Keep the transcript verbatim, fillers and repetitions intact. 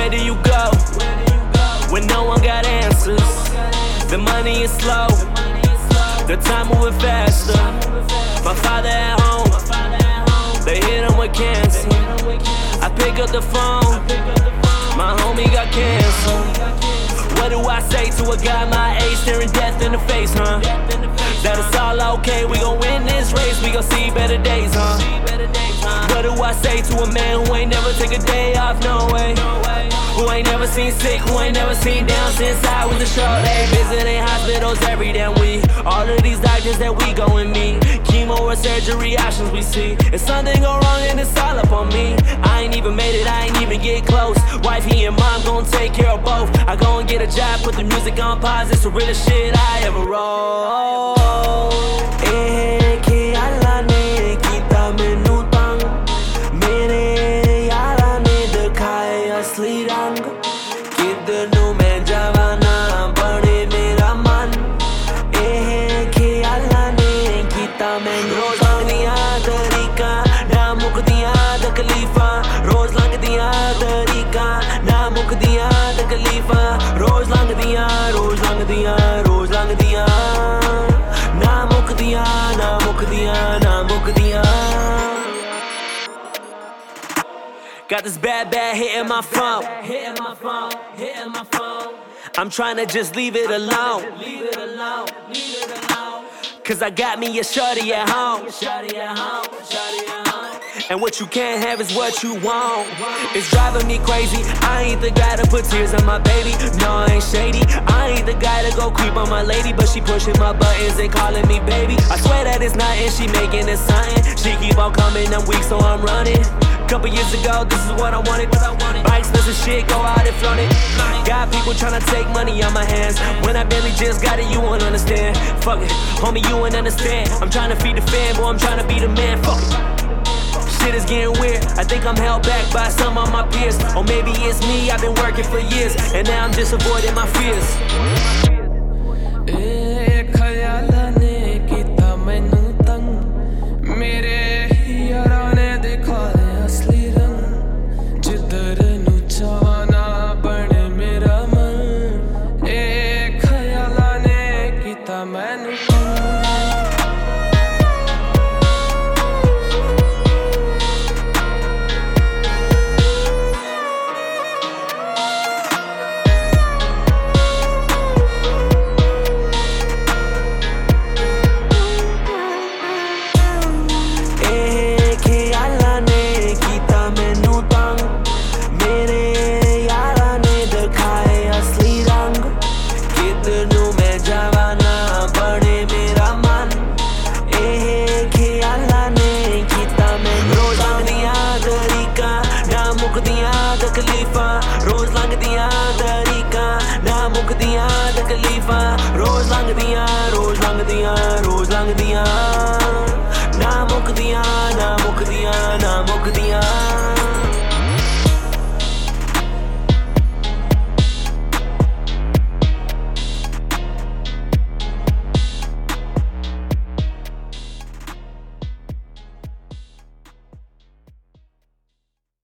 Where do you go when no one got answers? The money is slow, the time moving faster. My father at home, they hit him with cancer. I pick up the phone, my homie got cancer. What do I say to a guy my age staring death in the face, huh? That it's all okay, we gon' win this race, we gon' see better days, huh? What do I say to a man who ain't never take a day off, no way? Who ain't never seen sick, who ain't never seen down since I was a short age. Visiting hospitals every damn week. All of these doctors that we go and meet, chemo or surgery options we see. If something go wrong and it's all up on me, I ain't even made it, I ain't even get close. Wifey and mom gon' take care of both. I go and get a job, put the music on pause. It's the realest shit I ever wrote. Eh, ke Allah ne kita mainu tang, mere yaara ne dikhaye asli rang. Kidhar nu main jawa na bade mera man. Eh, ke Allah ne kita mainu roz langdiyan tarika na mukdiyan takleefan. Roz langdiyan tarika na mukdiyan takleefan. Roz langdiyan, roz langdiyan, roz langdiyan. Na mukdiyan, na mukdiyan, na mukdiyan. Got this bad, bad hit in my phone. Hitting my phone, hitting my phone. I'm tryna just leave it alone. Leave it alone, leave it alone. Cause I got me a shorty at home. Shorty at home, shorty at home. And what you can't have is what you want. It's driving me crazy. I ain't the guy to put tears on my baby. No, I ain't shady. I ain't the guy to go creep on my lady, but she pushing my buttons and calling me baby. I swear that it's nothing, she making it something. She keep on coming, I'm weak, so I'm running. Couple years ago, this is what I wanted. Buy expensive shit, go out and flaunt it. Got people tryna take money on my hands. When I barely just got it, you won't understand. Fuck it, homie, you won't understand. I'm tryna feed the fam, boy, I'm tryna be the man. Fuck it. Shit is getting weird, I think I'm held back by some of my peers. Or maybe it's me, I've been working for years, and now I'm just avoiding my fears. Eh, khayala ne kita mainu tang, mere yaara ne dikhaye asli rang. Jidhar nu chawa na bane mera man. Eh, khayala ne kita mainu tang. Roz langdiyan tarika na mukdiyan takleefan. Roz langdiyan, roz langdiyan, roz langdiyan. Na mukdiyan, na mukdiyan, na mukdiyan.